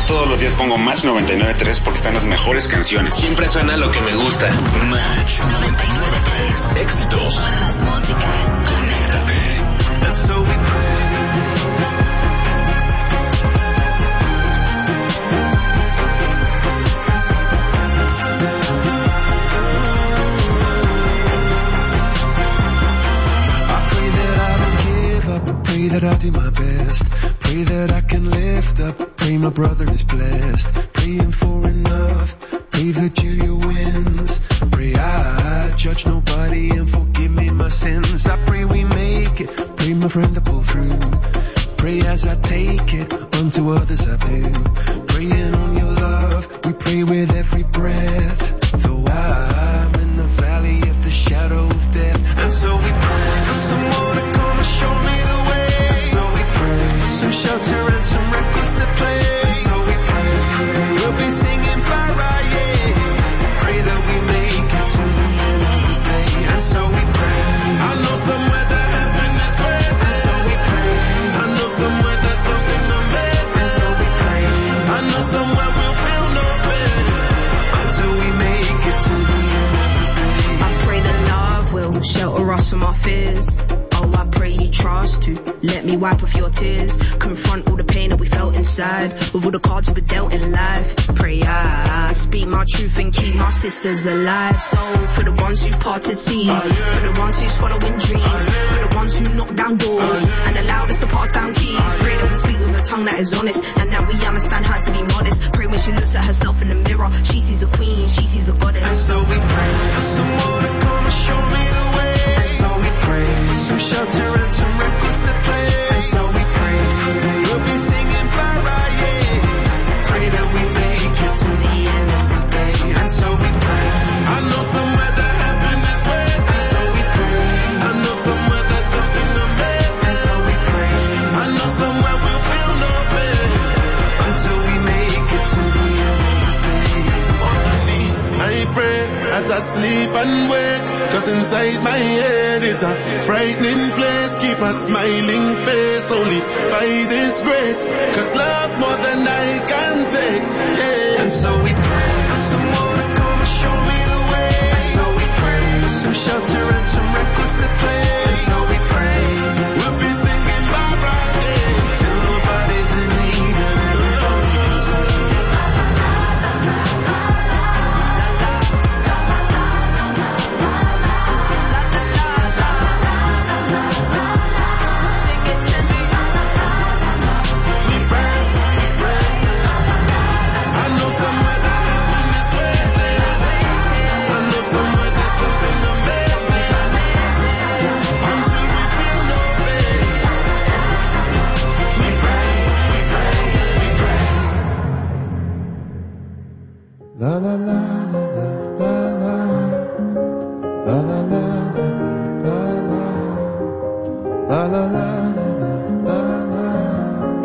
Todos los días pongo Match 99.3 porque están las mejores canciones. Siempre suena lo que me gusta. Match 99.3. Éxitos. Más música. Conéctate. And so we pray. Pray that I do my best. Pray that I can lift up. Pray my brother is blessed. Praying for enough. Pray Virginia wins. Pray I judge nobody and forgive me my sins. I pray we make it. Pray my friend to pull through. Pray as I take it. Unto others I do. Praying on your love. We pray with every breath. Though I'm in the valley of the shadow of death. And so we pray for someone to come and show me the way. So we pray for some shelter and some records to play. So we pray we'll be singing Mariah. Pray that we make it to the end of the day. And so we pray. I know somewhere that heaven is waiting. And so we pray. I know somewhere that something amazing. And so we pray. I know somewhere we'll feel no pain until we make it to the end of the day. I pray that love will shelter us from our fears. Oh, I pray you trust to let me wipe off your tears. Confront all the pain that we felt inside with all the cards we were dealt in life. Pray I speak my truth and keep my sisters alive. So for the ones who've parted seas, for the ones who's following dreams, for the ones who knock down doors and allowed us to pass down keys. Pray that we speak with a tongue that is honest and that we understand how to be modest. Pray when she looks at herself in the mirror, she sees a queen, she sees a goddess. And so we pray for someone to come and show me the way. And so we pray for some shelter and some records to play. And so we pray we'll be singing Mariah. Pray that we make it to the end of the day. And so we pray. I know somewhere that heaven is waiting. And so we pray. I know somewhere that something amazing. And so we pray. I know somewhere we'll feel no pain until we make it to the end of the day. Underneath, I pray as I sleep and wake. Cause inside my head is a frightening place. Keep a smiling face only by this grace. Cause love more than I can take. Yeah.